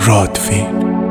رادفین.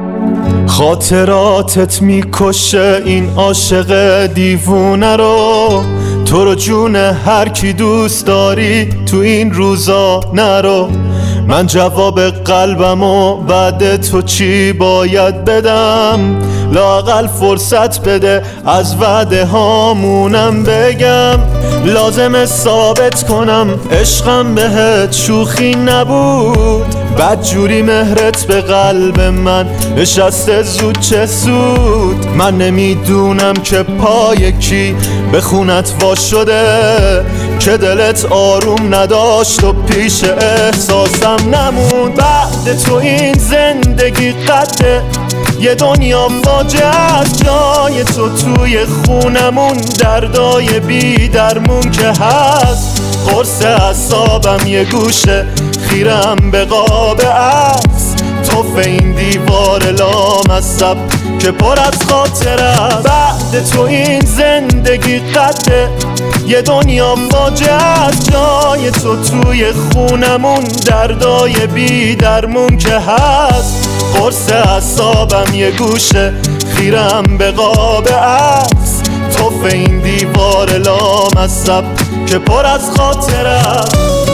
خاطراتت میکشه این عاشق دیوونه رو، تو رو جون هر کی دوست داری تو این روزا نرو. من جواب قلبمو بعد تو چی باید بدم؟ لااقل فرصت بده از وعده هامونم بگم. لازمه ثابت کنم عشقم بهت شوخی نبود، بدجوری مهرت به قلب من نشسته زود چه سود. من نمیدونم که پای کی به خونت وا شده، که دلت آروم نداشت و پیش احساسم نموند. بعد تو این زندگی قده یه دنیا فاجعه است، جای تو توی خونمون دردای بی درمون که هست. قرص اعصابم یه گوشه خیرم به قاب عکس، توف این دیوار لامصب که پر از خاطره است. بعد تو این زندگی قده یه دنیا فاجعه است، جای تو توی خونمون دردای بی درمون که هست. قرص اعصابم یه گوشه خیرم به قاب عکس، توف این دیوار لامصب که پر از خاطره است.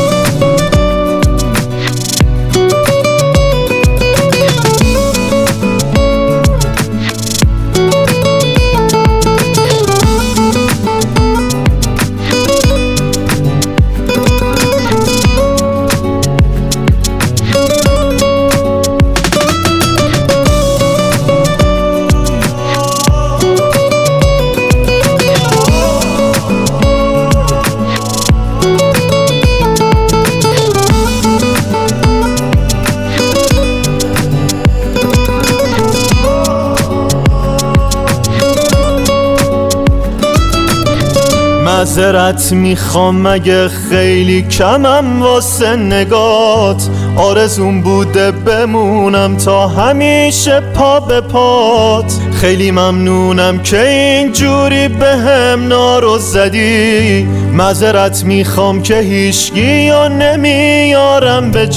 معذرت میخوام مگه خیلی کمم واسه نگات، آرزون بوده بمونم تا همیشه پا به پات. خیلی ممنونم که اینجوری بهم نارو زدی، معذرت میخوام که هیچگی یا نمیارم به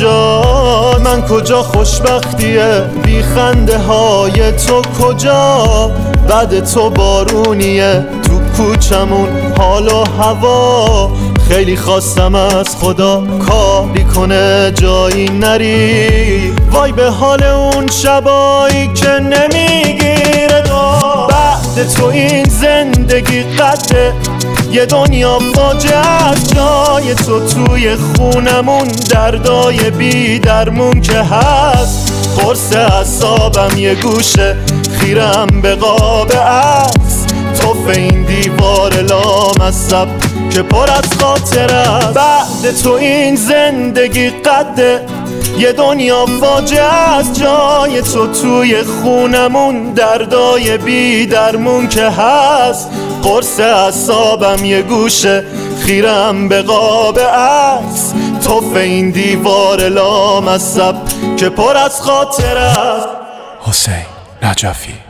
جا. من کجا خوشبختیه بی خنده های تو کجا، بعد تو بارونیه تو کوچمون حال و هوا. خیلی خواستم از خدا کاری کنه جایی نری، وای به حال اون شبایی که نمیگیره دو. بعد تو این زندگی قده یه دنیا فاجعه است، جای تو توی خونمون دردای بی درمون که هست. قرص اعصابم یه گوشه خیرم به قاب عکس، توف این دیوار لامصب که پر از خاطره است. بعد تو این زندگی قده یه دنیا فاجعه است، جای تو توی خونمون دردای بی درمون که هست. قرص اعصابم یه گوشه خیرم به قاب عکس، توف این دیوار لامصب که پر از خاطره است. حسین نجفی.